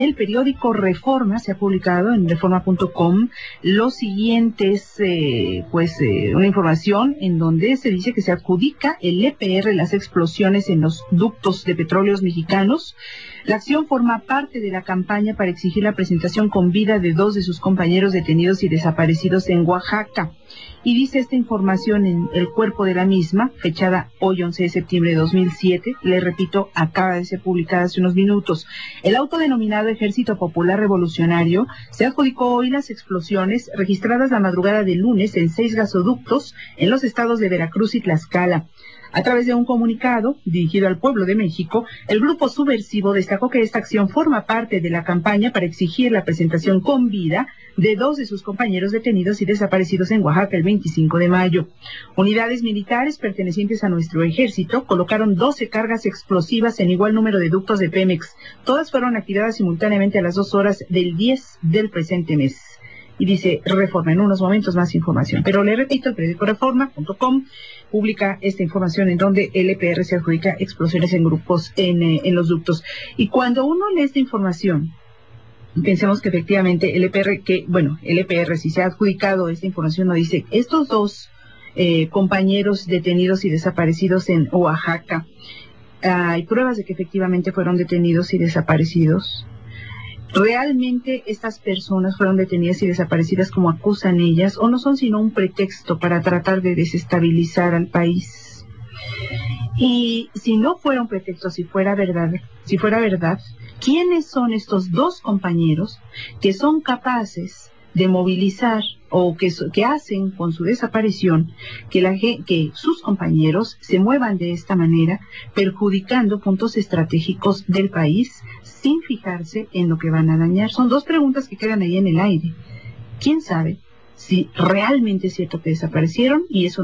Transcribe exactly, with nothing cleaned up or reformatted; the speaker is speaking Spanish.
El periódico Reforma se ha publicado en reforma punto com los siguientes, eh, pues, eh, una información en donde se dice que se adjudica el E P R las explosiones en los ductos de petróleos mexicanos. La acción forma parte de la campaña para exigir la presentación con vida de dos de sus compañeros detenidos y desaparecidos en Oaxaca. Y dice esta información en el cuerpo de la misma, fechada hoy once de septiembre de dos mil siete, le repito, acaba de ser publicada hace unos minutos. El autodenominado Ejército Popular Revolucionario se adjudicó hoy las explosiones registradas la madrugada del lunes en seis gasoductos en los estados de Veracruz y Tlaxcala. A través de un comunicado dirigido al pueblo de México, el grupo subversivo destacó que esta acción forma parte de la campaña para exigir la presentación con vida de dos de sus compañeros detenidos y desaparecidos en Oaxaca el veinticinco de mayo. Unidades militares pertenecientes a nuestro ejército colocaron doce cargas explosivas en igual número de ductos de Pemex. Todas fueron activadas simultáneamente a las dos horas del diez del presente mes. Y dice Reforma, en unos momentos más información. Pero le repito, el periódico reforma punto com publica esta información en donde el E P R se adjudica explosiones en grupos en, eh, en los ductos. Y cuando uno lee esta información, pensemos que efectivamente el E P R, que, bueno, el E P R, si se ha adjudicado esta información, nos dice, estos dos eh, compañeros detenidos y desaparecidos en Oaxaca, hay pruebas de que efectivamente fueron detenidos y desaparecidos. ¿Realmente estas personas fueron detenidas y desaparecidas como acusan ellas o no son sino un pretexto para tratar de desestabilizar al país? Y si no fuera un pretexto, si fuera verdad, si fuera verdad, ¿quiénes son estos dos compañeros que son capaces de movilizar o que, que hacen con su desaparición que, la, que sus compañeros se muevan de esta manera, perjudicando puntos estratégicos del país sin fijarse en lo que van a dañar? Son dos preguntas que quedan ahí en el aire. ¿Quién sabe si realmente es cierto que desaparecieron y eso